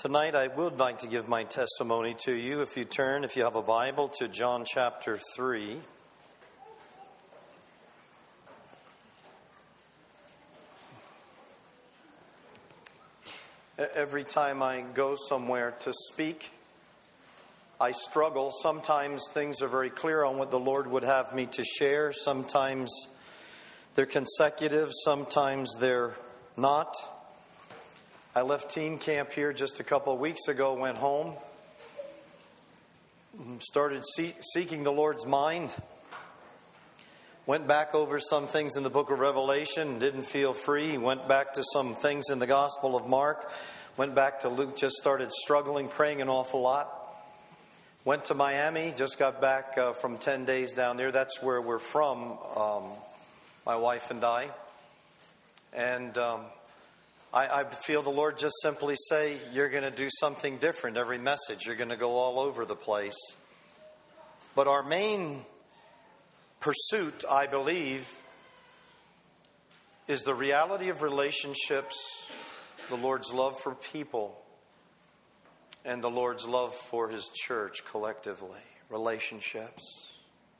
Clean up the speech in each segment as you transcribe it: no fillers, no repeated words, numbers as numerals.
Tonight I would like to give my testimony to you. If you have a Bible, to John chapter 3. Every time I go somewhere to speak, I struggle. Sometimes things are very clear on what the Lord would have me to share. Sometimes they're consecutive. Sometimes they're not. I left teen camp here just a couple of weeks ago, went home, started seeking the Lord's mind, went back over some things in the book of Revelation, didn't feel free, went back to some things in the Gospel of Mark, went back to Luke, just started struggling, praying an awful lot. Went to Miami, just got back from 10 days down there. That's where we're from, my wife and I. And I feel the Lord just simply say, you're going to do something different every message. You're going to go all over the place. But our main pursuit, I believe, is the reality of relationships, the Lord's love for people, and the Lord's love for His church collectively. Relationships.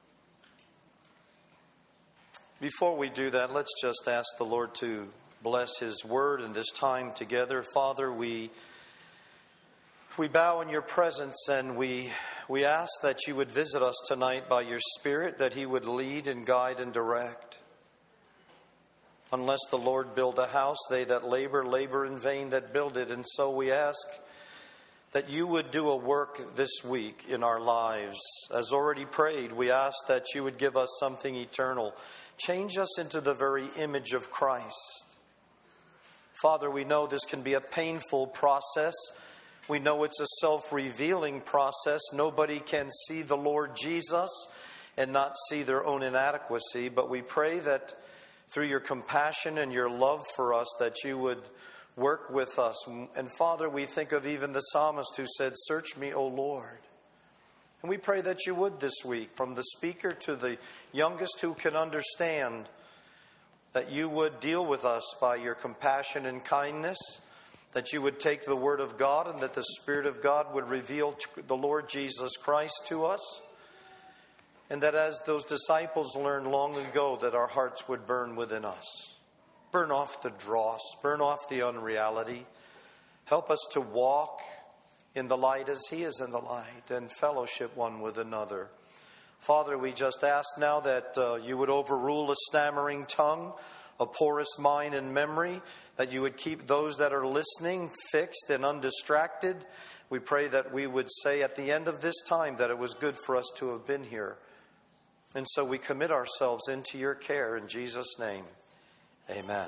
Before we do that, let's just ask the Lord to bless His word in this time together. Father, we bow in your presence, and we ask that you would visit us tonight by your Spirit, that He would lead and guide and direct. Unless the Lord build a house, they that labor in vain that build it. And so we ask that you would do a work this week in our lives. As already prayed, we ask that you would give us something eternal. Change us into the very image of Christ. Father, we know this can be a painful process. We know it's a self-revealing process. Nobody can see the Lord Jesus and not see their own inadequacy. But we pray that through your compassion and your love for us, that you would work with us. And Father, we think of even the psalmist who said, "Search me, O Lord." And we pray that you would this week, from the speaker to the youngest who can understand, that you would deal with us by your compassion and kindness, that you would take the Word of God and that the Spirit of God would reveal the Lord Jesus Christ to us, and that as those disciples learned long ago, that our hearts would burn within us. Burn off the dross, burn off the unreality. Help us to walk in the light as He is in the light, and fellowship one with another. Father, we just ask now that you would overrule a stammering tongue, a porous mind and memory, that you would keep those that are listening fixed and undistracted. We pray that we would say at the end of this time that it was good for us to have been here. And so we commit ourselves into your care in Jesus' name. Amen.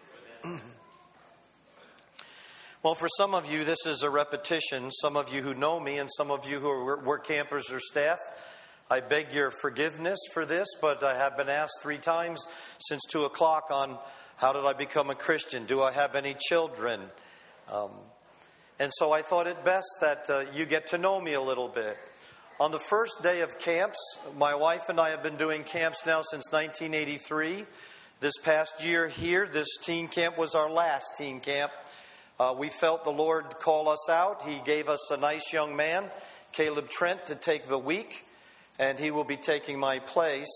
Well, for some of you, this is a repetition. Some of you who know me and some of you who are work campers or staff, I beg your forgiveness for this, but I have been asked 3 times since 2 o'clock on how did I become a Christian? Do I have any children? And so I thought it best that you get to know me a little bit. On the first day of camps, my wife and I have been doing camps now since 1983. This past year here, this teen camp was our last teen camp. We felt the Lord call us out. He gave us a nice young man, Caleb Trent, to take the week. And he will be taking my place.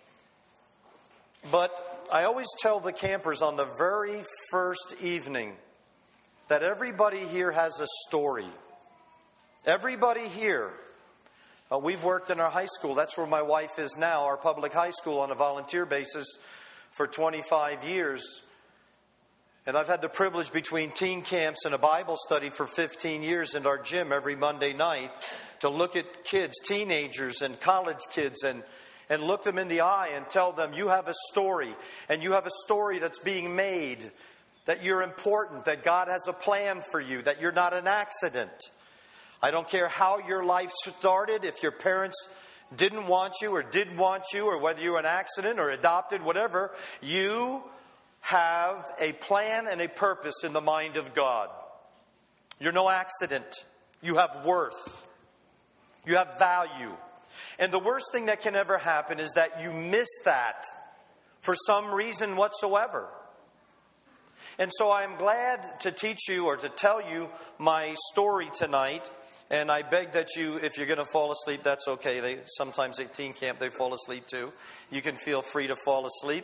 But I always tell the campers on the very first evening that everybody here has a story. Everybody here. We've worked in our high school. That's where my wife is now, our public high school, on a volunteer basis for 25 years. And I've had the privilege between teen camps and a Bible study for 15 years in our gym every Monday night to look at kids, teenagers and college kids, and look them in the eye and tell them you have a story, and you have a story that's being made, that you're important, that God has a plan for you, that you're not an accident. I don't care how your life started, if your parents didn't want you or did want you, or whether you're an accident or adopted, whatever, you have a plan and a purpose in the mind of God. You're no accident. You have worth. You have value. And the worst thing that can ever happen is that you miss that for some reason whatsoever. And so I am glad to teach you or to tell you my story tonight. And I beg that you, if you're going to fall asleep, that's okay. Sometimes at teen camp they fall asleep too. You can feel free to fall asleep.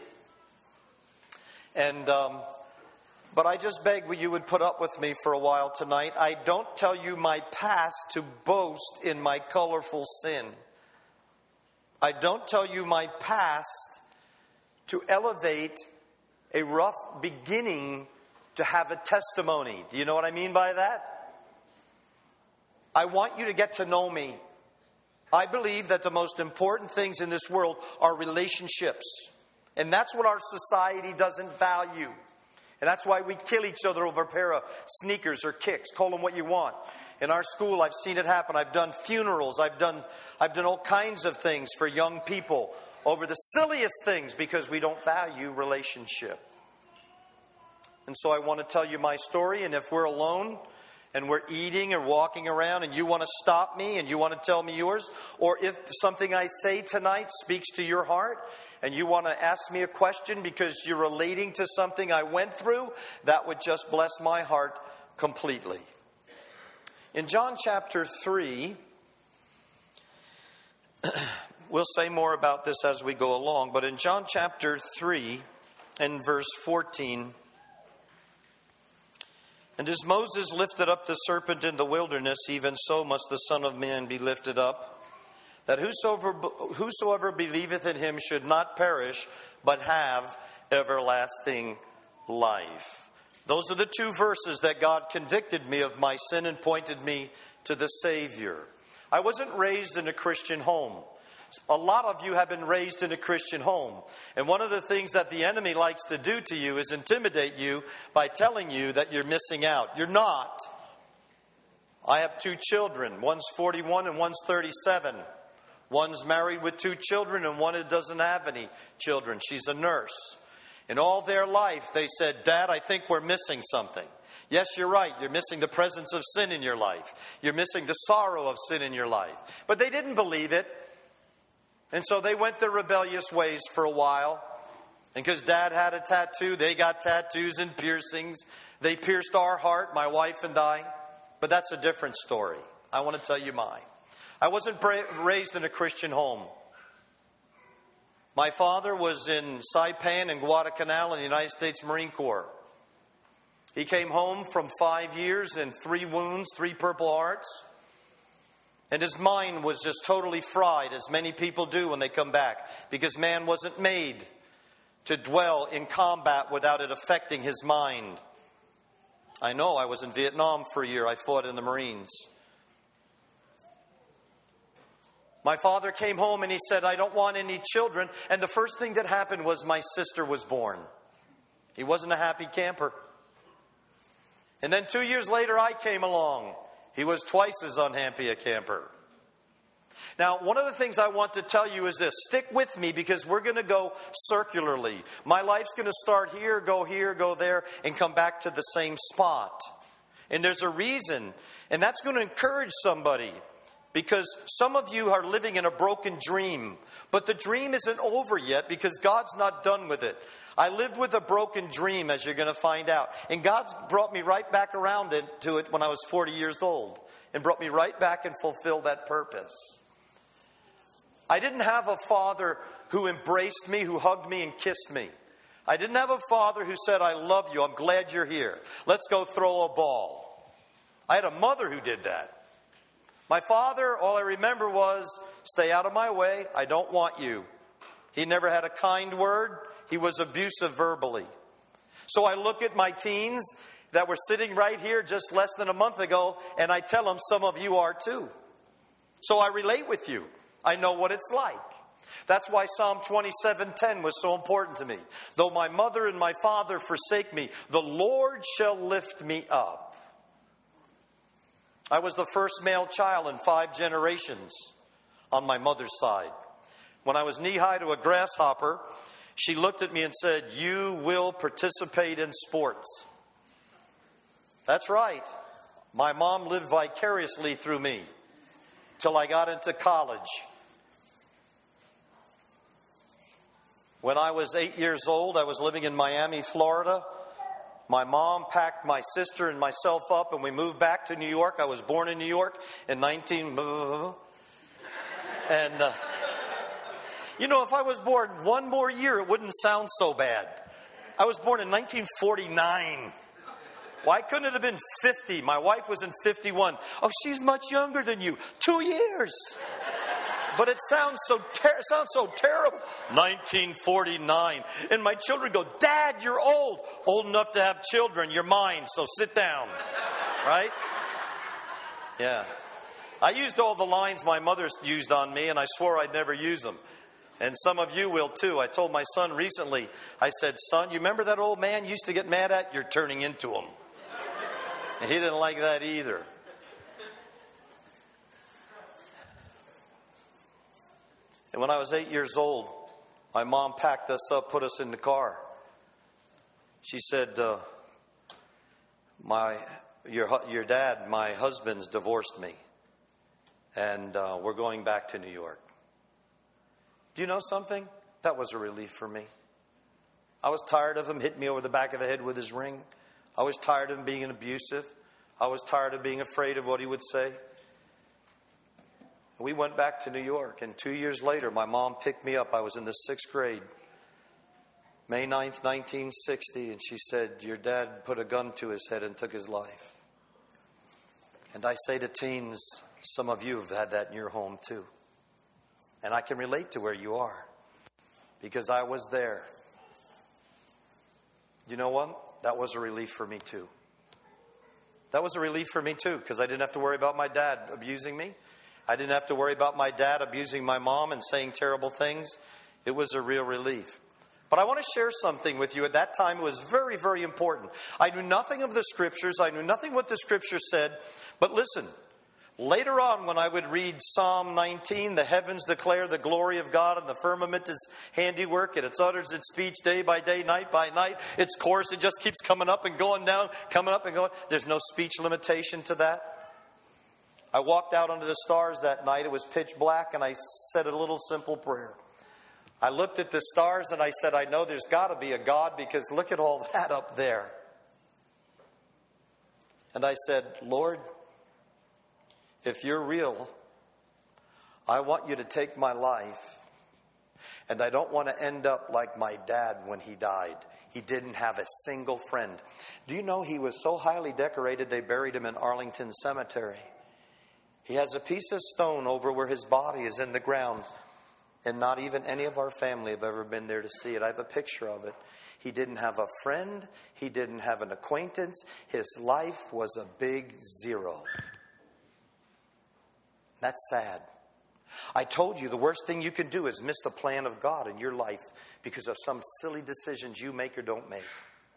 And but I just beg you would put up with me for a while tonight. I don't tell you my past to boast in my colorful sin. I don't tell you my past to elevate a rough beginning to have a testimony. Do you know what I mean by that? I want you to get to know me. I believe that the most important things in this world are relationships. And that's what our society doesn't value. And that's why we kill each other over a pair of sneakers or kicks. Call them what you want. In our school, I've seen it happen. I've done funerals. I've done all kinds of things for young people over the silliest things because we don't value relationship. And so I want to tell you my story. And if we're alone and we're eating or walking around and you want to stop me and you want to tell me yours, or if something I say tonight speaks to your heart and you want to ask me a question because you're relating to something I went through, that would just bless my heart completely. In John chapter 3, we'll say more about this as we go along, but in John chapter 3 and verse 14, and as Moses lifted up the serpent in the wilderness, even so must the Son of Man be lifted up, that whosoever believeth in him should not perish, but have everlasting life. Those are the two verses that God convicted me of my sin and pointed me to the Savior. I wasn't raised in a Christian home. A lot of you have been raised in a Christian home. And one of the things that the enemy likes to do to you is intimidate you by telling you that you're missing out. You're not. I have 2 children. One's 41 and one's 37. One's married with 2 children and one doesn't have any children. She's a nurse. In all their life, they said, Dad, I think we're missing something. Yes, you're right. You're missing the presence of sin in your life. You're missing the sorrow of sin in your life. But they didn't believe it. And so they went their rebellious ways for a while. And because Dad had a tattoo, they got tattoos and piercings. They pierced our heart, my wife and I. But that's a different story. I want to tell you mine. I wasn't raised in a Christian home. My father was in Saipan and Guadalcanal in the United States Marine Corps. He came home from 5 years and 3 wounds, 3 Purple Hearts. And his mind was just totally fried, as many people do when they come back, because man wasn't made to dwell in combat without it affecting his mind. I know I was in Vietnam for a year. I fought in the Marines. My father came home and he said, I don't want any children. And the first thing that happened was my sister was born. He wasn't a happy camper. And then 2 years later, I came along. He was twice as unhappy a camper. Now, one of the things I want to tell you is this. Stick with me because we're going to go circularly. My life's going to start here, go there, and come back to the same spot. And there's a reason. And that's going to encourage somebody. Because some of you are living in a broken dream. But the dream isn't over yet because God's not done with it. I lived with a broken dream, as you're going to find out. And God's brought me right back around to it when I was 40 years old. And brought me right back and fulfilled that purpose. I didn't have a father who embraced me, who hugged me and kissed me. I didn't have a father who said, I love you, I'm glad you're here. Let's go throw a ball. I had a mother who did that. My father, all I remember was, stay out of my way, I don't want you. He never had a kind word. He was abusive verbally. So I look at my teens that were sitting right here just less than a month ago, and I tell them some of you are too. So I relate with you. I know what it's like. That's why Psalm 27:10 was so important to me. Though my mother and my father forsake me, the Lord shall lift me up. I was the first male child in 5 generations on my mother's side. When I was knee-high to a grasshopper, she looked at me and said, you will participate in sports. That's right. My mom lived vicariously through me till I got into college. When I was 8 years old, I was living in Miami, Florida. My mom packed my sister and myself up, and we moved back to New York. I was born in New York in 19... And, if I was born one more year, it wouldn't sound so bad. I was born in 1949. Why couldn't it have been 50? My wife was in 51. Oh, she's much younger than you. 2 years. But it sounds so terrible. 1949. And my children go, Dad, you're old. Old enough to have children. You're mine, so sit down. Right? Yeah. I used all the lines my mother used on me, and I swore I'd never use them. And some of you will too. I told my son recently, I said, son, you remember that old man you used to get mad at? You're turning into him. And he didn't like that either. And when I was 8 years old, my mom packed us up, put us in the car. She said, your dad, my husband's divorced me. And we're going back to New York. Do you know something? That was a relief for me. I was tired of him hitting me over the back of the head with his ring. I was tired of him being abusive. I was tired of being afraid of what he would say. We went back to New York, and 2 years later, my mom picked me up. I was in the 6th grade, May 9th, 1960, and she said, your dad put a gun to his head and took his life. And I say to teens, some of you have had that in your home too. And I can relate to where you are, because I was there. You know what? That was a relief for me too. That was a relief for me too, because I didn't have to worry about my dad abusing me. I didn't have to worry about my dad abusing my mom and saying terrible things. It was a real relief. But I want to share something with you. At that time, it was very, very important. I knew nothing of the Scriptures. I knew nothing what the Scripture said. But listen, later on when I would read Psalm 19, the heavens declare the glory of God, and the firmament is handiwork, and it utters its speech day by day, night by night. Its course, it just keeps coming up and going down, coming up and going. There's no speech limitation to that. I walked out under the stars that night. It was pitch black, and I said a little simple prayer. I looked at the stars and I said, I know there's got to be a God, because look at all that up there. And I said, Lord, if you're real, I want you to take my life. And I don't want to end up like my dad when he died. He didn't have a single friend. Do you know he was so highly decorated they buried him in Arlington Cemetery? He has a piece of stone over where his body is in the ground. And not even any of our family have ever been there to see it. I have a picture of it. He didn't have a friend. He didn't have an acquaintance. His life was a big zero. That's sad. I told you the worst thing you can do is miss the plan of God in your life because of some silly decisions you make or don't make.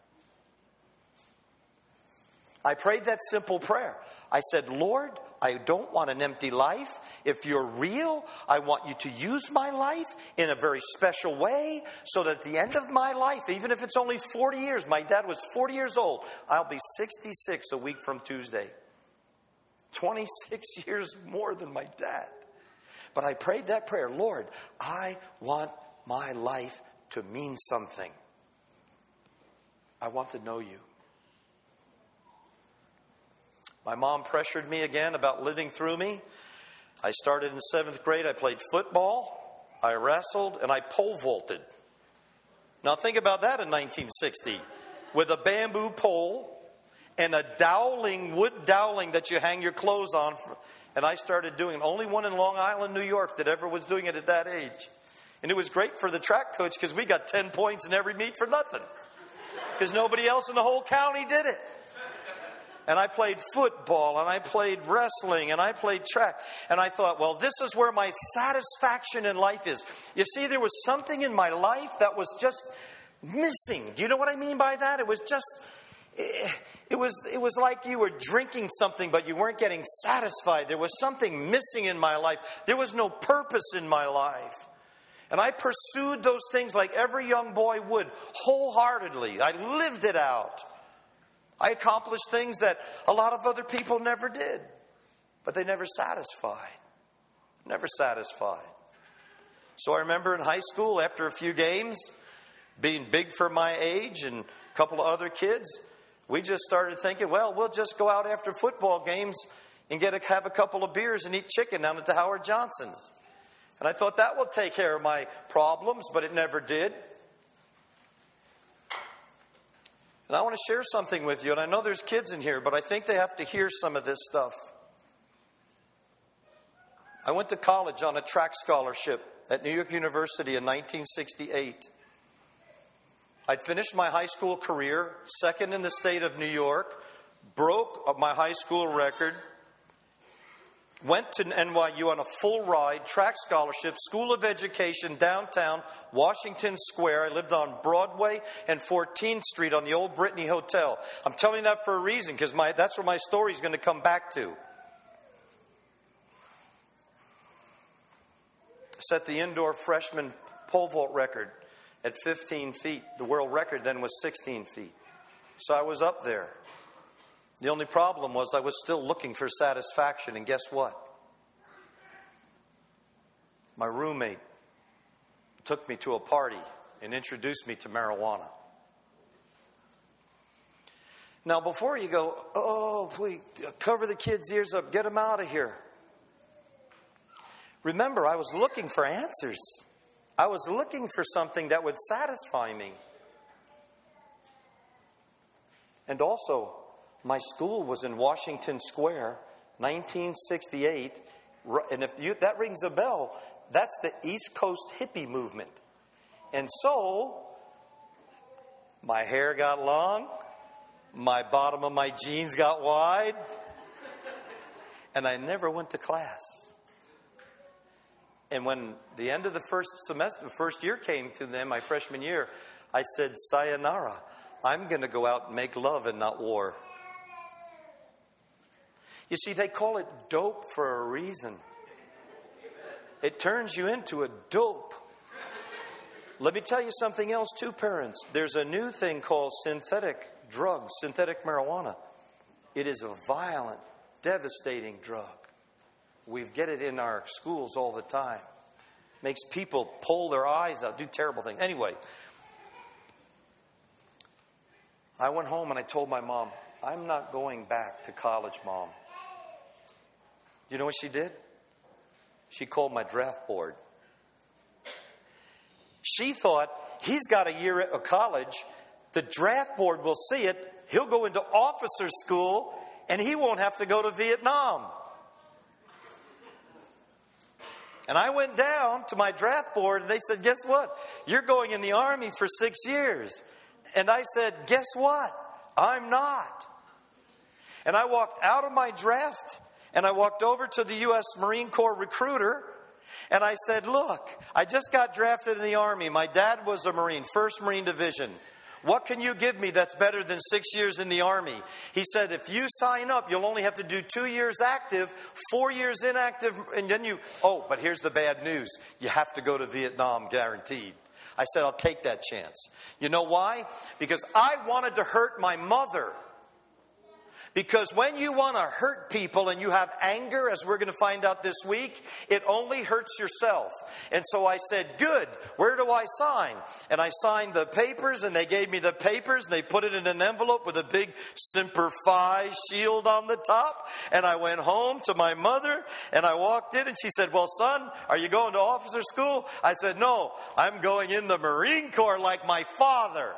I prayed that simple prayer. I said, Lord, I don't want an empty life. If you're real, I want you to use my life in a very special way so that at the end of my life, even if it's only 40 years, my dad was 40 years old, I'll be 66 a week from Tuesday. 26 years more than my dad. But I prayed that prayer, Lord, I want my life to mean something. I want to know you. My mom pressured me again about living through me. I started in 7th grade. I played football, I wrestled, and I pole vaulted. Now think about that in 1960. With a bamboo pole and a wood dowling that you hang your clothes on. And I started doing it. Only one in Long Island, New York that ever was doing it at that age. And it was great for the track coach because we got 10 points in every meet for nothing. Because nobody else in the whole county did it. And I played football, and I played wrestling, and I played track. And I thought, well, this is where my satisfaction in life is. You see, there was something in my life that was just missing. Do you know what I mean by that? It was just, it was like you were drinking something, but you weren't getting satisfied. There was something missing in my life. There was no purpose in my life. And I pursued those things like every young boy would, wholeheartedly. I lived it out. I accomplished things that a lot of other people never did. But they never satisfied. Never satisfied. So I remember in high school, after a few games, being big for my age and a couple of other kids, We just started thinking, well, we'll just go out after football games and have a couple of beers and eat chicken down at the Howard Johnson's. And I thought that will take care of my problems, but it never did. And I want to share something with you, and I know there's kids in here, but I think they have to hear some of this stuff. I went to college on a track scholarship at New York University in 1968. I'd finished my high school career, second in the state of New York, broke my high school record, went to NYU on a full ride, track scholarship, School of Education, downtown Washington Square. I lived on Broadway and 14th Street on the old Brittany Hotel. I'm telling you that for a reason, because that's where my story is going to come back to. I set the indoor freshman pole vault record at 15 feet. The world record then was 16 feet. So I was up there. The only problem was I was still looking for satisfaction, and guess what? My roommate took me to a party and introduced me to marijuana. Now, before you go, oh, please, cover the kids' ears up, get them out of here. Remember, I was looking for answers. I was looking for something that would satisfy me. And also, my school was in Washington Square, 1968. And if that rings a bell, that's the East Coast hippie movement. And so, my hair got long, my bottom of my jeans got wide, and I never went to class. And when the end of the first semester, the first year came to them, my freshman year, I said, sayonara. I'm going to go out and make love and not war. You see, they call it dope for a reason. It turns you into a dope. Let me tell you something else too, parents. There's a new thing called synthetic drugs, synthetic marijuana. It is a violent, devastating drug. We get it in our schools all the time. Makes people pull their eyes out, do terrible things. Anyway, I went home and I told my mom, I'm not going back to college, Mom. You know what she did? She called my draft board. She thought, he's got a year of college. The draft board will see it. He'll go into officer school and he won't have to go to Vietnam. And I went down to my draft board and they said, guess what? You're going in the Army for 6 years. And I said, guess what? I'm not. And I walked out of my draft and I walked over to the U.S. Marine Corps recruiter and I said, look, I just got drafted in the Army. My dad was a Marine, 1st Marine Division. What can you give me that's better than 6 years in the Army? He said, if you sign up, you'll only have to do 2 years active, 4 years inactive, and then but here's the bad news. You have to go to Vietnam, guaranteed. I said, I'll take that chance. You know why? Because I wanted to hurt my mother. Because when you want to hurt people and you have anger, as we're going to find out this week, it only hurts yourself. And so I said, good, where do I sign? And I signed the papers and they gave me the papers and they put it in an envelope with a big Semper Fi shield on the top. And I went home to my mother and I walked in and she said, well, son, are you going to officer school? I said, no, I'm going in the Marine Corps like my father.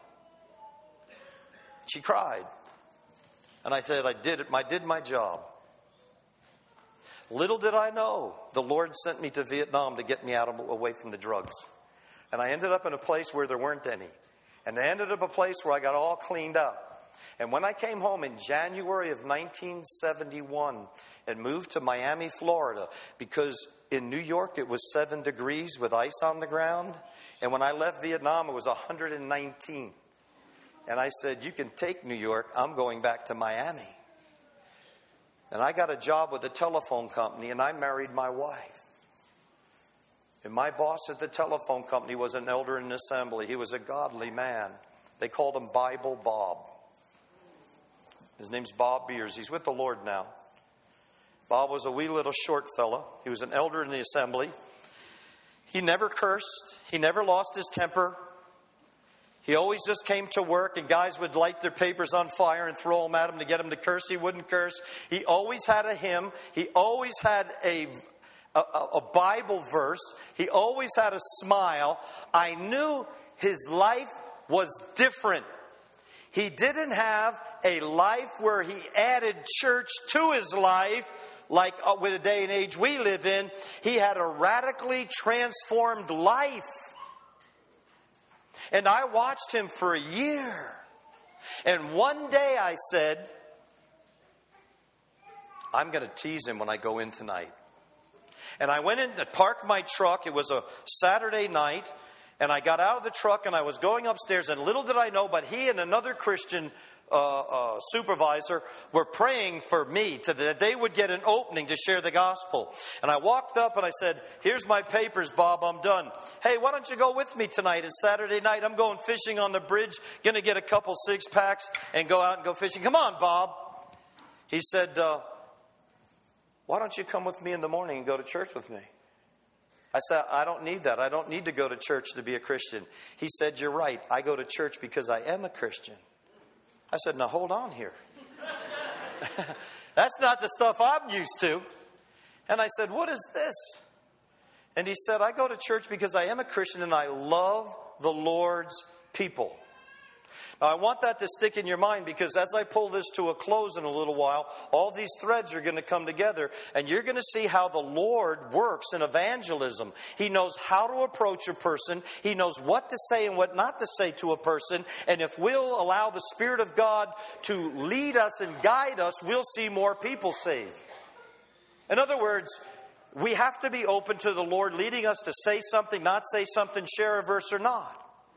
She cried. And I said, I did my job. Little did I know, the Lord sent me to Vietnam to get me away from the drugs. And I ended up in a place where there weren't any. And I ended up a place where I got all cleaned up. And when I came home in January of 1971 and moved to Miami, Florida, because in New York it was 7 degrees with ice on the ground. And when I left Vietnam, it was 119. And I said, you can take New York. I'm going back to Miami. And I got a job with a telephone company, and I married my wife. And my boss at the telephone company was an elder in the assembly. He was a godly man. They called him Bible Bob. His name's Bob Beers. He's with the Lord now. Bob was a wee little short fella. He was an elder in the assembly. He never cursed. He never lost his temper. He always just came to work, and guys would light their papers on fire and throw them at him to get him to curse. He wouldn't curse. He always had a hymn. He always had a Bible verse. He always had a smile. I knew his life was different. He didn't have a life where he added church to his life, like with the day and age we live in. He had a radically transformed life. And I watched him for a year. And one day I said, I'm going to tease him when I go in tonight. And I went in to park my truck. It was a Saturday night. And I got out of the truck and I was going upstairs. And little did I know, but he and another Christian supervisor were praying for me that they would get an opening to share the gospel. And I walked up and I said, here's my papers, Bob, I'm done. Hey, why don't you go with me tonight? It's Saturday night. I'm going fishing on the bridge. Going to get a couple 6-packs and go out and go fishing. Come on, Bob. He said, why don't you come with me in the morning and go to church with me? I said, I don't need that. I don't need to go to church to be a Christian. He said, you're right. I go to church because I am a Christian. I said, now hold on here. That's not the stuff I'm used to. And I said, what is this? And he said, I go to church because I am a Christian and I love the Lord's people. Now, I want that to stick in your mind, because as I pull this to a close in a little while, all these threads are going to come together, and you're going to see how the Lord works in evangelism. He knows how to approach a person. He knows what to say and what not to say to a person. And if we'll allow the Spirit of God to lead us and guide us, we'll see more people saved. In other words, we have to be open to the Lord leading us to say something, not say something, share a verse or not.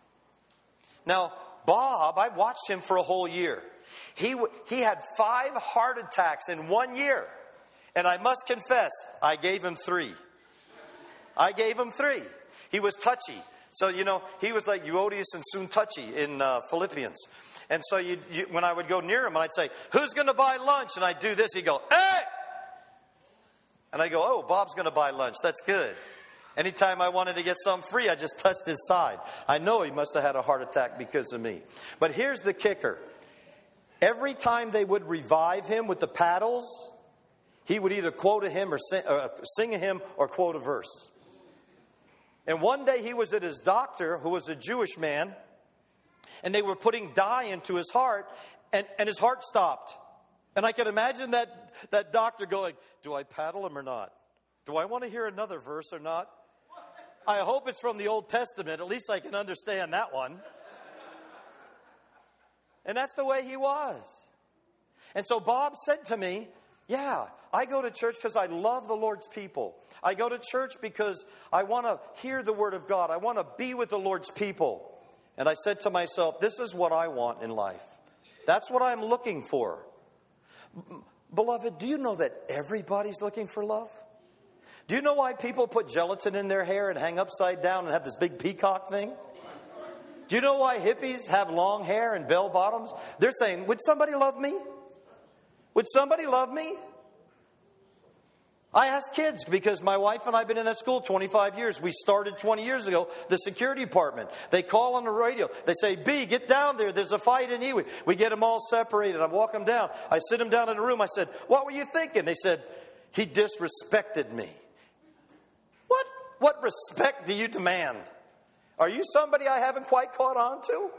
Now, Bob, I watched him for a whole year. He had 5 heart attacks in 1 year. And I must confess, I gave him 3. I gave him 3. He was touchy. So, he was like Euodias and Syntyche in Philippians. And so when I would go near him, and I'd say, who's going to buy lunch? And I'd do this. He'd go, hey! And I go, oh, Bob's going to buy lunch. That's good. Anytime I wanted to get something free, I just touched his side. I know he must have had a heart attack because of me. But here's the kicker. Every time they would revive him with the paddles, he would either quote a hymn or sing a hymn or quote a verse. And one day he was at his doctor, who was a Jewish man, and they were putting dye into his heart, and his heart stopped. And I can imagine that doctor going, do I paddle him or not? Do I want to hear another verse or not? I hope it's from the Old Testament. At least I can understand that one. And that's the way he was. And so Bob said to me, yeah, I go to church because I love the Lord's people. I go to church because I want to hear the Word of God. I want to be with the Lord's people. And I said to myself, this is what I want in life. That's what I'm looking for. Beloved, do you know that everybody's looking for love? Do you know why people put gelatin in their hair and hang upside down and have this big peacock thing? Do you know why hippies have long hair and bell bottoms? They're saying, would somebody love me? Would somebody love me? I ask kids, because my wife and I have been in that school 25 years. We started 20 years ago, the security department. They call on the radio. They say, B, get down there. There's a fight in Ewing. We get them all separated. I walk them down. I sit them down in a room. I said, what were you thinking? They said, he disrespected me. What respect do you demand? Are you somebody I haven't quite caught on to?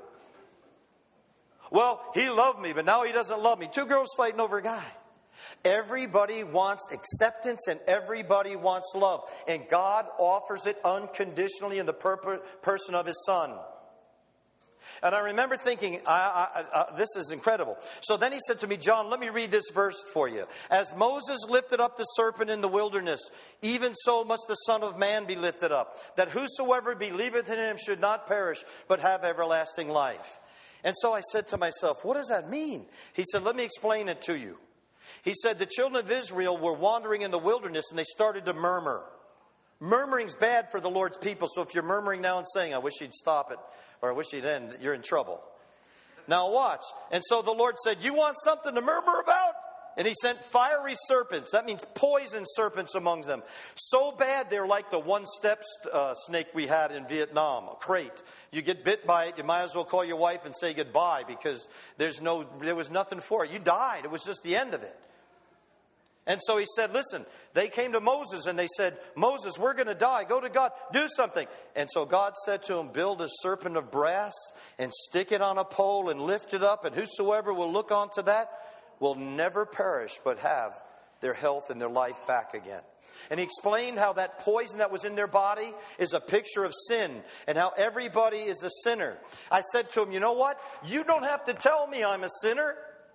Well, he loved me, but now he doesn't love me. 2 girls fighting over a guy. Everybody wants acceptance and everybody wants love. And God offers it unconditionally in the person of His Son. And I remember thinking, this is incredible. So then he said to me, John, let me read this verse for you. As Moses lifted up the serpent in the wilderness, even so must the Son of Man be lifted up, that whosoever believeth in him should not perish, but have everlasting life. And so I said to myself, what does that mean? He said, let me explain it to you. He said, the children of Israel were wandering in the wilderness and they started to murmur. Murmuring's bad for the Lord's people. So if you're murmuring now and saying, I wish he'd stop it, or I wish he'd end, you're in trouble. Now watch. And so the Lord said, you want something to murmur about? And he sent fiery serpents. That means poison serpents among them. So bad they're like the one-step snake we had in Vietnam, a crate. You get bit by it, you might as well call your wife and say goodbye because there was nothing for it. You died. It was just the end of it. And so he said, listen, they came to Moses and they said, Moses, we're going to die. Go to God. Do something. And so God said to him, build a serpent of brass and stick it on a pole and lift it up. And whosoever will look onto that will never perish but have their health and their life back again. And he explained how that poison that was in their body is a picture of sin and how everybody is a sinner. I said to him, you know what? You don't have to tell me I'm a sinner.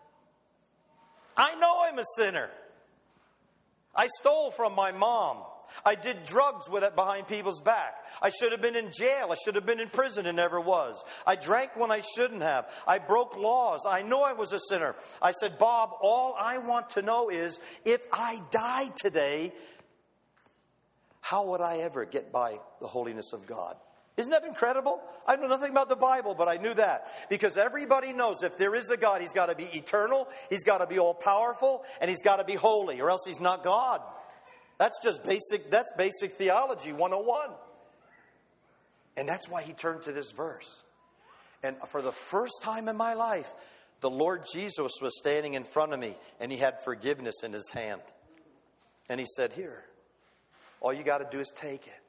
I know I'm a sinner. I stole from my mom. I did drugs with it behind people's back. I should have been in jail. I should have been in prison and never was. I drank when I shouldn't have. I broke laws. I know I was a sinner. I said, Bob, all I want to know is if I die today, how would I ever get by the holiness of God? Isn't that incredible? I know nothing about the Bible, but I knew that. Because everybody knows if there is a God, He's got to be eternal, He's got to be all-powerful, and He's got to be holy, or else He's not God. That's basic theology 101. And that's why he turned to this verse. And for the first time in my life, the Lord Jesus was standing in front of me, and He had forgiveness in His hand. And He said, here, all you got to do is take it.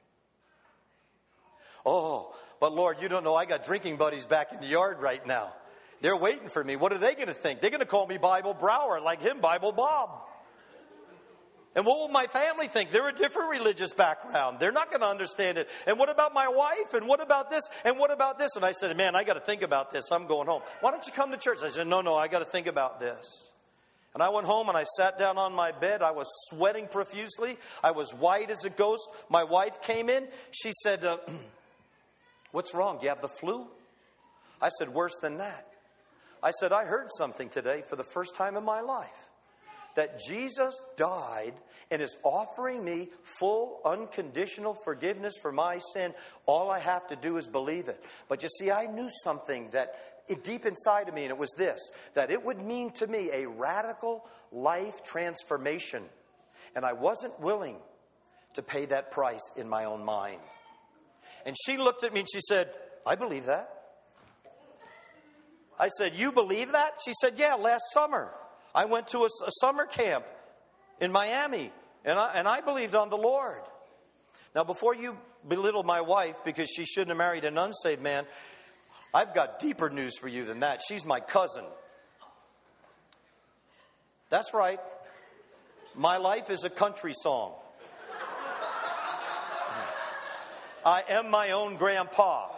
Oh, but Lord, you don't know I got drinking buddies back in the yard right now. They're waiting for me. What are they going to think? They're going to call me Bible Brower, like him, Bible Bob. And what will my family think? They're a different religious background. They're not going to understand it. And what about my wife? And what about this? And what about this? And I said, man, I got to think about this. I'm going home. Why don't you come to church? I said, no, I got to think about this. And I went home and I sat down on my bed. I was sweating profusely. I was white as a ghost. My wife came in. She said, what's wrong? Do you have the flu? I said, worse than that. I said, I heard something today for the first time in my life. That Jesus died and is offering me full, unconditional forgiveness for my sin. All I have to do is believe it. But you see, I knew something that deep inside of me, and it was this, that it would mean to me a radical life transformation. And I wasn't willing to pay that price in my own mind. And she looked at me and she said, I believe that. I said, you believe that? She said, yeah, last summer. I went to a summer camp in Miami, and I believed on the Lord. Now, before you belittle my wife because she shouldn't have married an unsaved man, I've got deeper news for you than that. She's my cousin. That's right. My life is a country song. I am my own grandpa.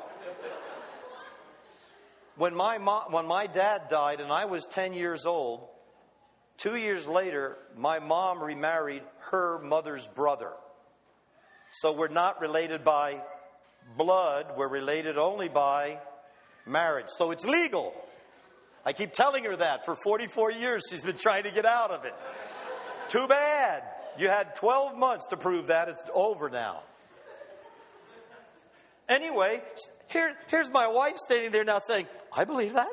When my dad died and I was 10 years old, 2 years later, my mom remarried her mother's brother. So we're not related by blood. We're related only by marriage. So it's legal. I keep telling her that. For 44 years, she's been trying to get out of it. Too bad. You had 12 months to prove that. It's over now. Anyway, here's my wife standing there now saying, I believe that.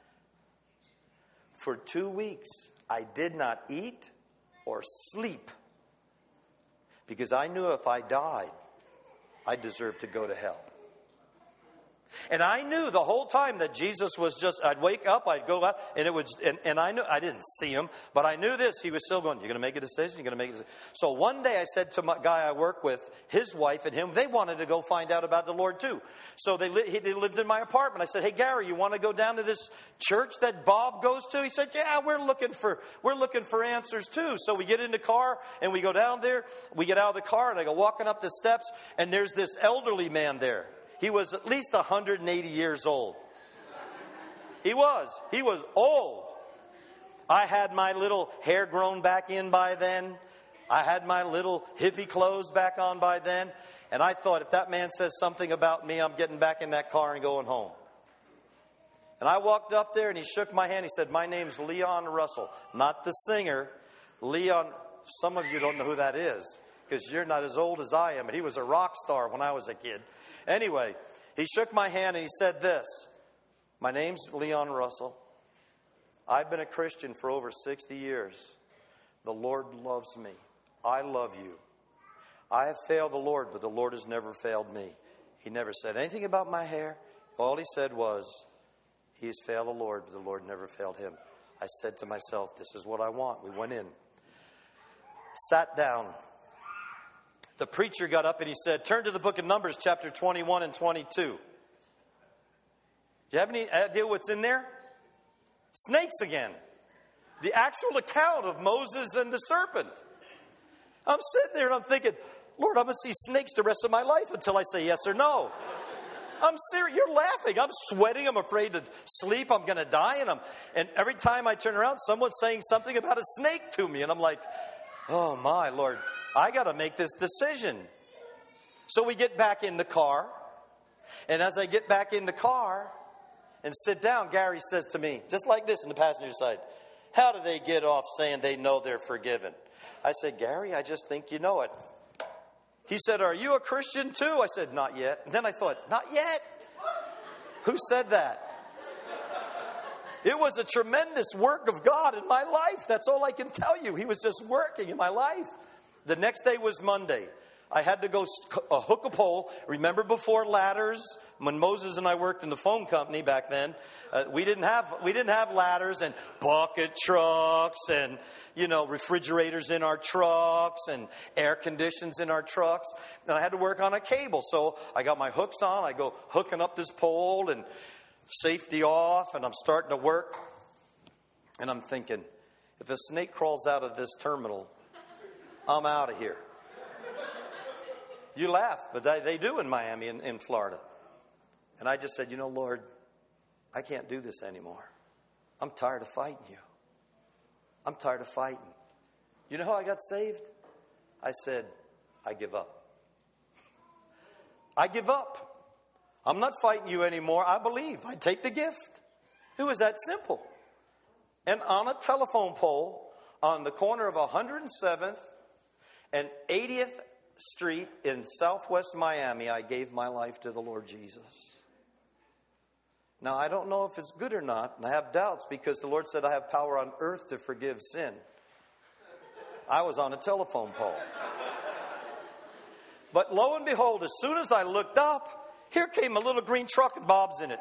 For 2 weeks, I did not eat or sleep because I knew if I died, I deserved to go to hell. And I knew the whole time that Jesus was just, I'd wake up, I'd go out, and it was, and I knew, I didn't see him, but I knew this, he was still going, you're going to make a decision, you're going to make a decision. So one day I said to my guy I work with, his wife and him, they wanted to go find out about the Lord too. So they lived in my apartment. I said, hey Gary, you want to go down to this church that Bob goes to? He said, yeah, we're looking for answers too. So we get in the car and we go down there, we get out of the car and I go walking up the steps and there's this elderly man there. He was at least 180 years old. He was old. I had my little hair grown back in by then. I had my little hippie clothes back on by then. And I thought, if that man says something about me, I'm getting back in that car and going home. And I walked up there and he shook my hand. He said, my name's Leon Russell. Not the singer. Leon, some of you don't know who that is because you're not as old as I am. And he was a rock star when I was a kid. Anyway, he shook my hand and he said this, my name's Leon Russell. I've been a Christian for over 60 years. The Lord loves me. I love you. I have failed the Lord, but the Lord has never failed me. He never said anything about my hair. All he said was, he has failed the Lord, but the Lord never failed him. I said to myself, this is what I want. We went in. Sat down. The preacher got up and he said, turn to the book of Numbers, chapter 21 and 22. Do you have any idea what's in there? Snakes again. The actual account of Moses and the serpent. I'm sitting there and I'm thinking, Lord, I'm going to see snakes the rest of my life until I say yes or no. I'm serious. You're laughing. I'm sweating. I'm afraid to sleep. I'm going to die. And every time I turn around, someone's saying something about a snake to me. And I'm like, oh my Lord, I got to make this decision. So we get back in the car. And as I get back in the car and sit down, Gary says to me, just like this in the passenger side, how do they get off saying they know they're forgiven? I said, Gary, I just think you know it. He said, are you a Christian too? I said, not yet. And then I thought, not yet? Who said that? It was a tremendous work of God in my life. That's all I can tell you. He was just working in my life. The next day was Monday. I had to go hook a pole. Remember before ladders? When Moses and I worked in the phone company back then, we didn't have ladders and bucket trucks and, refrigerators in our trucks and air conditions in our trucks. And I had to work on a cable. So I got my hooks on. I go hooking up this pole and safety off. And I'm starting to work. And I'm thinking, if a snake crawls out of this terminal, I'm out of here. You laugh, but they do in Miami and in Florida. And I just said, Lord, I can't do this anymore. I'm tired of fighting you. I'm tired of fighting. You know how I got saved? I said, I give up. I give up. I'm not fighting you anymore. I believe. I take the gift. It was that simple. And on a telephone pole on the corner of 107th and 80th Street in Southwest Miami, I gave my life to the Lord Jesus. Now, I don't know if it's good or not, and I have doubts because the Lord said I have power on earth to forgive sin. I was on a telephone pole. But lo and behold, as soon as I looked up, here came a little green truck and Bob's in it.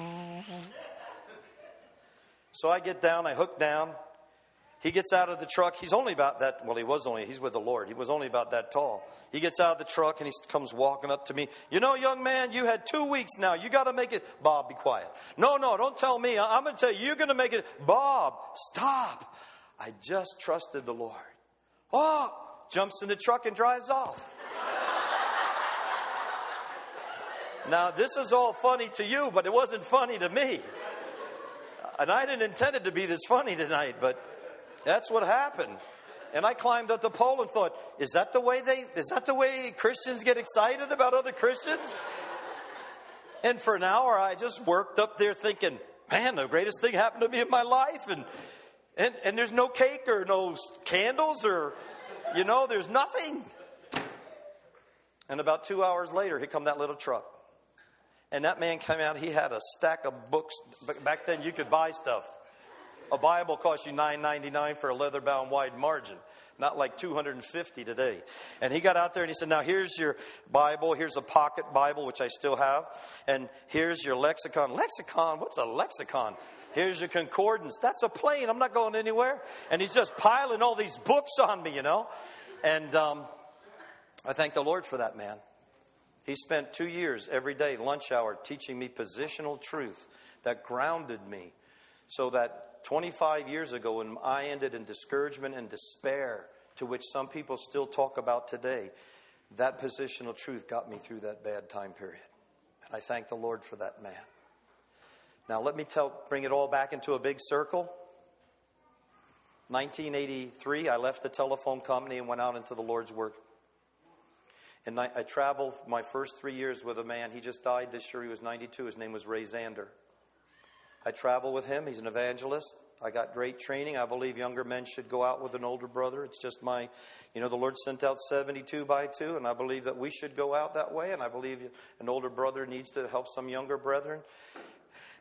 So I get down, I hook down. He gets out of the truck. He's only about that, he's with the Lord. He was only about that tall. He gets out of the truck and he comes walking up to me. Young man, you had 2 weeks now. You got to make it. Bob, be quiet. No, don't tell me. I'm going to tell you, you're going to make it. Bob, stop. I just trusted the Lord. Oh, jumps in the truck and drives off. Now, this is all funny to you, but it wasn't funny to me. And I didn't intend it to be this funny tonight, but that's what happened. And I climbed up the pole and thought, is that the way Christians get excited about other Christians? And for an hour, I just worked up there thinking, man, the greatest thing happened to me in my life. And there's no cake or no candles or, there's nothing. And about 2 hours later, here come that little truck. And that man came out. He had a stack of books. Back then, you could buy stuff. A Bible cost you $9.99 for a leather-bound wide margin, not like $250 today. And he got out there and he said, now here's your Bible. Here's a pocket Bible, which I still have. And here's your lexicon. Lexicon? What's a lexicon? Here's your concordance. That's a plane. I'm not going anywhere. And he's just piling all these books on me, And I thank the Lord for that man. He spent 2 years every day, lunch hour, teaching me positional truth that grounded me so that 25 years ago, when I ended in discouragement and despair, to which some people still talk about today, that positional truth got me through that bad time period. And I thank the Lord for that man. Now, let me bring it all back into a big circle. 1983, I left the telephone company and went out into the Lord's work. And I traveled my first 3 years with a man. He just died this year. He was 92. His name was Ray Zander. I travel with him. He's an evangelist. I got great training. I believe younger men should go out with an older brother. It's just the Lord sent out 72 by 2, and I believe that we should go out that way, and I believe an older brother needs to help some younger brethren.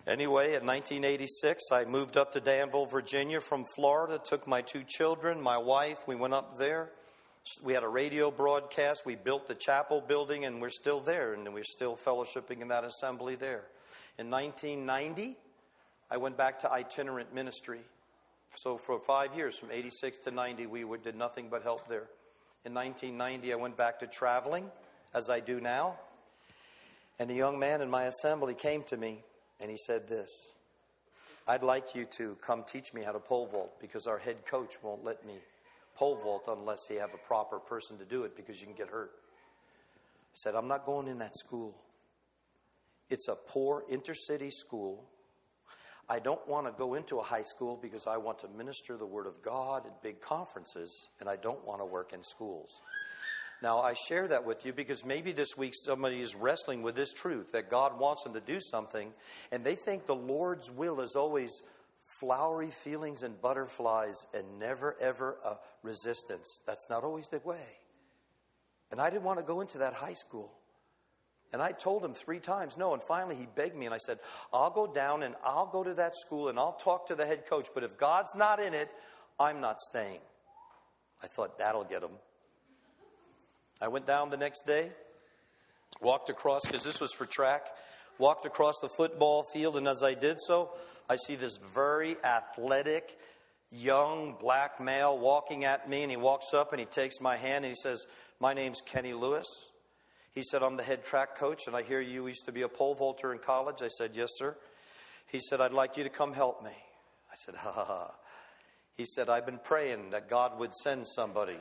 Anyway, in 1986, I moved up to Danville, Virginia from Florida, took my 2 children, my wife. We went up there. We had a radio broadcast. We built the chapel building, and we're still there, and we're still fellowshipping in that assembly there. In 1990, I went back to itinerant ministry. So for 5 years, from 86 to 90, we did nothing but help there. In 1990, I went back to traveling, as I do now. And a young man in my assembly came to me, and he said this: I'd like you to come teach me how to pole vault, because our head coach won't let me pole vault unless you have a proper person to do it, because you can get hurt. I said, I'm not going in that school. It's a poor intercity school. I don't want to go into a high school because I want to minister the Word of God at big conferences, and I don't want to work in schools. Now, I share that with you because maybe this week somebody is wrestling with this truth, that God wants them to do something, and they think the Lord's will is always flowery feelings and butterflies and never, ever a resistance. That's not always the way. And I didn't want to go into that high school. And I told him 3 times no, and finally he begged me, and I said, I'll go down and I'll go to that school and I'll talk to the head coach, but if God's not in it, I'm not staying. I thought, that'll get him. I went down the next day, walked across, because this was for track, walked across the football field, and as I did so, I see this very athletic, young black male walking at me, and he walks up and he takes my hand and he says, my name's Kenny Lewis. He said, I'm the head track coach, and I hear you used to be a pole vaulter in college. I said, yes, sir. He said, I'd like you to come help me. I said, ha, ha, ha. He said, I've been praying that God would send somebody.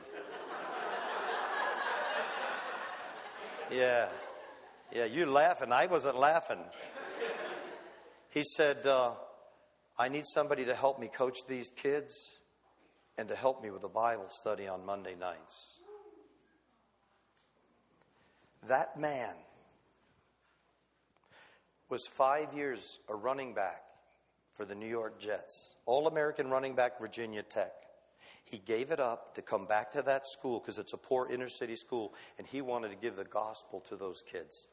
Yeah, you're laughing. I wasn't laughing. He said, I need somebody to help me coach these kids and to help me with the Bible study on Monday nights. That man was 5 years a running back for the New York Jets, All-American running back, Virginia Tech. He gave it up to come back to that school because it's a poor inner city school, and he wanted to give the gospel to those kids.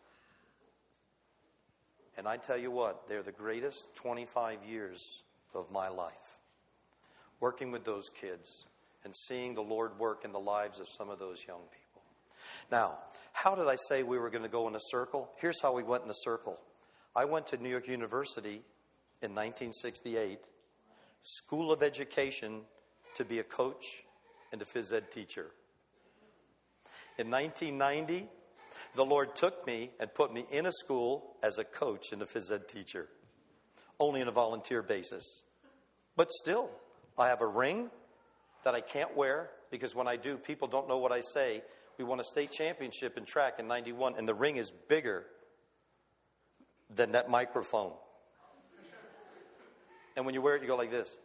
And I tell you what, they're the greatest 25 years of my life, working with those kids and seeing the Lord work in the lives of some of those young people. Now, how did I say we were going to go in a circle? Here's how we went in a circle. I went to New York University in 1968, School of Education, to be a coach and a phys ed teacher. In 1990, the Lord took me and put me in a school as a coach and a phys ed teacher, only on a volunteer basis. But still, I have a ring that I can't wear because when I do, people don't know what I say. We won a state championship in track in 91, and the ring is bigger than that microphone. And when you wear it, you go like this.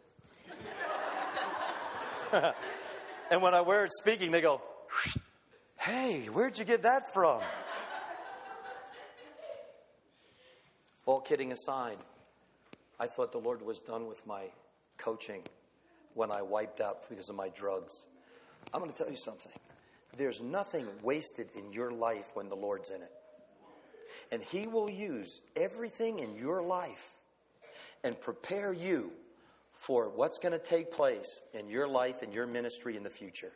And when I wear it speaking, they go, hey, where'd you get that from? All kidding aside, I thought the Lord was done with my coaching when I wiped out because of my drugs. I'm going to tell you something. There's nothing wasted in your life when the Lord's in it. And He will use everything in your life and prepare you for what's going to take place in your life and your ministry in the future.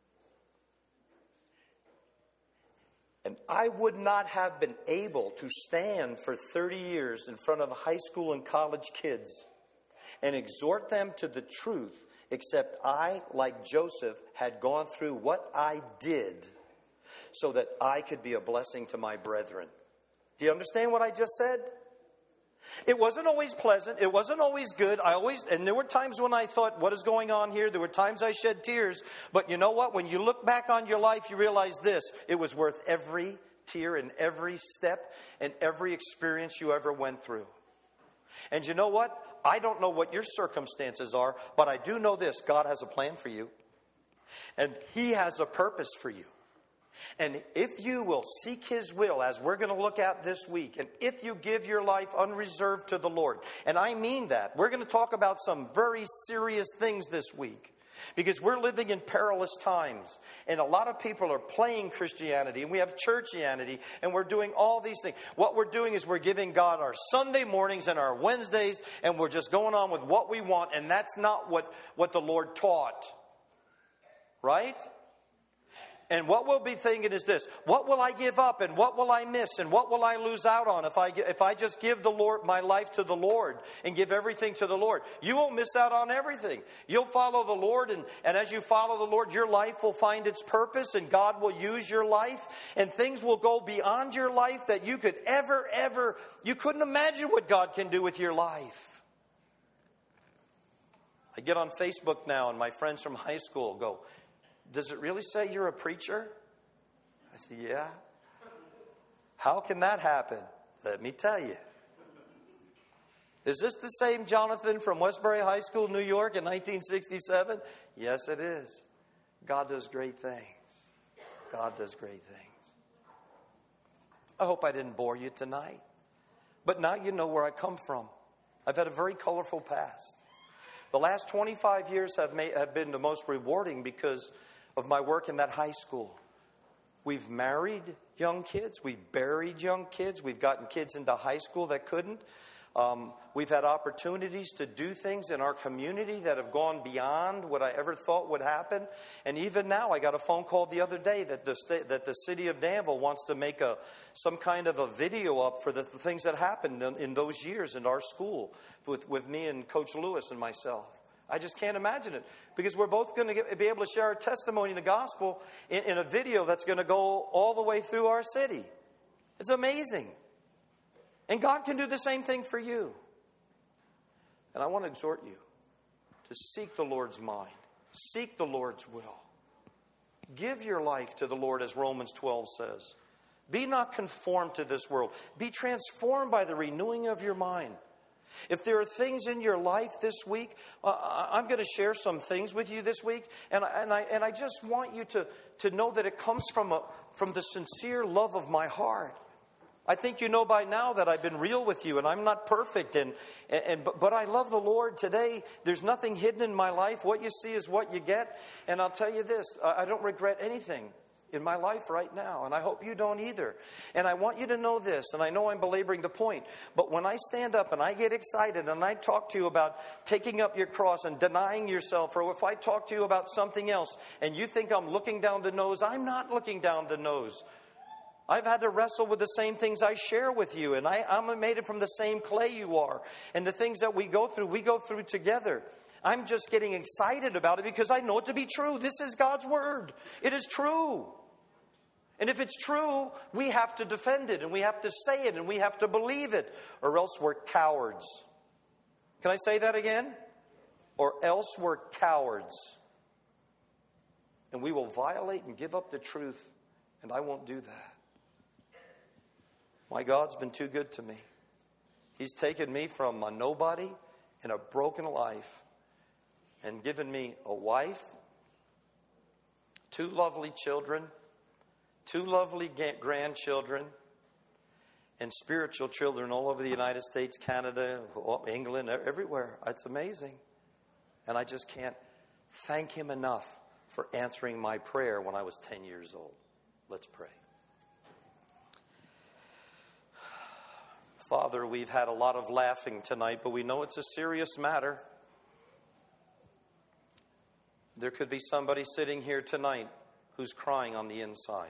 And I would not have been able to stand for 30 years in front of high school and college kids and exhort them to the truth, except I, like Joseph, had gone through what I did so that I could be a blessing to my brethren. Do you understand what I just said? It wasn't always pleasant. It wasn't always good. And there were times when I thought, what is going on here? There were times I shed tears. But you know what? When you look back on your life, you realize this. It was worth every tear and every step and every experience you ever went through. And you know what? I don't know what your circumstances are, but I do know this. God has a plan for you. And He has a purpose for you. And if you will seek His will, as we're going to look at this week, and if you give your life unreserved to the Lord, and I mean that, we're going to talk about some very serious things this week. Because we're living in perilous times. And a lot of people are playing Christianity. And we have churchianity. And we're doing all these things. What we're doing is we're giving God our Sunday mornings and our Wednesdays. And we're just going on with what we want. And that's not what the Lord taught. Right? And what we'll be thinking is this: what will I give up, and what will I miss, and what will I lose out on if I just give the Lord my life to the Lord and give everything to the Lord? You won't miss out on everything. You'll follow the Lord, and as you follow the Lord, your life will find its purpose, and God will use your life, and things will go beyond your life that you could you couldn't imagine what God can do with your life. I get on Facebook now, and my friends from high school go, "Does it really say you're a preacher?" I say, "Yeah." "How can that happen?" Let me tell you. "Is this the same Jonathan from Westbury High School, New York in 1967? Yes, it is. God does great things. God does great things. I hope I didn't bore you tonight. But now you know where I come from. I've had a very colorful past. The last 25 years have been the most rewarding because of my work in that high school. We've married young kids. We've buried young kids. We've gotten kids into high school that couldn't. We've had opportunities to do things in our community that have gone beyond what I ever thought would happen. And even now, I got a phone call the other day that the city of Danville wants to make some kind of a video up for the things that happened in those years in our school with me and Coach Lewis and myself. I just can't imagine it, because we're both going to be able to share our testimony in the gospel in a video that's going to go all the way through our city. It's amazing. And God can do the same thing for you. And I want to exhort you to seek the Lord's mind. Seek the Lord's will. Give your life to the Lord, as Romans 12 says. Be not conformed to this world. Be transformed by the renewing of your mind. If there are things in your life this week, I'm going to share some things with you this week, and I just want you to know that it comes from the sincere love of my heart. I think you know by now that I've been real with you, and I'm not perfect, but I love the Lord today. There's nothing hidden in my life. What you see is what you get, and I'll tell you this: I don't regret anything in my life right now, and I hope you don't either. And I want you to know this, and I know I'm belaboring the point, but when I stand up and I get excited and I talk to you about taking up your cross and denying yourself, or if I talk to you about something else and you think I'm looking down the nose, I'm not looking down the nose. I've had to wrestle with the same things I share with you, and I'm made it from the same clay you are. And the things that we go through together. I'm just getting excited about it because I know it to be true. This is God's word. It is true. And if it's true, we have to defend it, and we have to say it, and we have to believe it, or else we're cowards. Can I say that again? Or else we're cowards. And we will violate and give up the truth, and I won't do that. My God's been too good to me. He's taken me from a nobody in a broken life and given me a wife, 2 lovely children, 2 lovely grandchildren, and spiritual children all over the United States, Canada, England, everywhere. It's amazing. And I just can't thank Him enough for answering my prayer when I was 10 years old. Let's pray. Father, we've had a lot of laughing tonight, but we know it's a serious matter. There could be somebody sitting here tonight who's crying on the inside.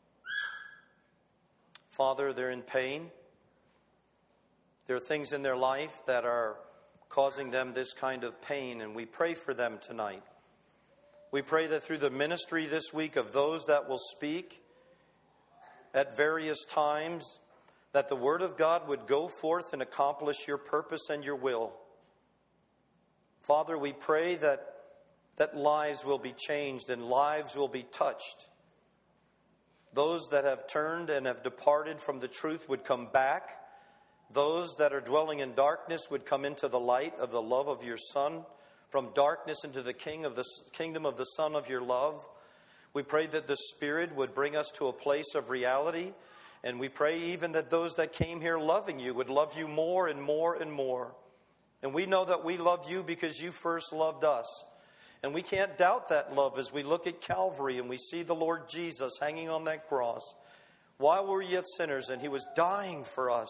Father, they're in pain. There are things in their life that are causing them this kind of pain, and we pray for them tonight. We pray that through the ministry this week of those that will speak at various times, that the Word of God would go forth and accomplish your purpose and your will. Father, we pray that lives will be changed and lives will be touched. Those that have turned and have departed from the truth would come back. Those that are dwelling in darkness would come into the light of the love of your Son, from darkness into the kingdom of the Son of your love. We pray that the Spirit would bring us to a place of reality. And we pray even that those that came here loving you would love you more and more and more. And we know that we love you because you first loved us. And we can't doubt that love as we look at Calvary and we see the Lord Jesus hanging on that cross. While we were yet sinners, and He was dying for us.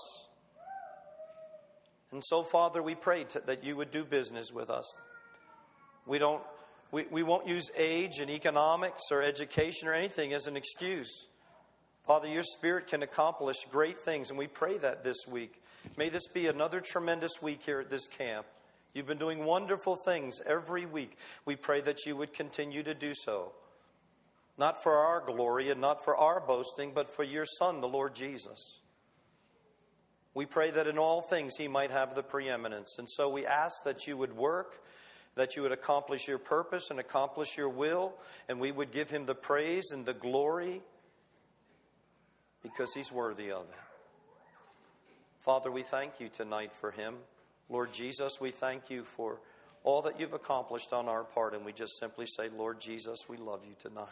And so, Father, we pray that You would do business with us. We won't use age and economics or education or anything as an excuse. Father, Your Spirit can accomplish great things, and we pray that this week. May this be another tremendous week here at this camp. You've been doing wonderful things every week. We pray that You would continue to do so. Not for our glory and not for our boasting, but for Your Son, the Lord Jesus. We pray that in all things He might have the preeminence. And so we ask that You would work, that You would accomplish Your purpose and accomplish Your will, and we would give Him the praise and the glory because He's worthy of it. Father, we thank You tonight for Him. Lord Jesus, we thank You for all that You've accomplished on our part, and we just simply say, Lord Jesus, we love You tonight.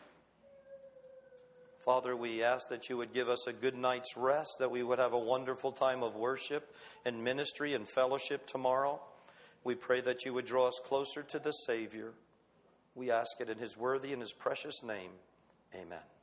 Father, we ask that You would give us a good night's rest, that we would have a wonderful time of worship and ministry and fellowship tomorrow. We pray that You would draw us closer to the Savior. We ask it in His worthy and His precious name. Amen.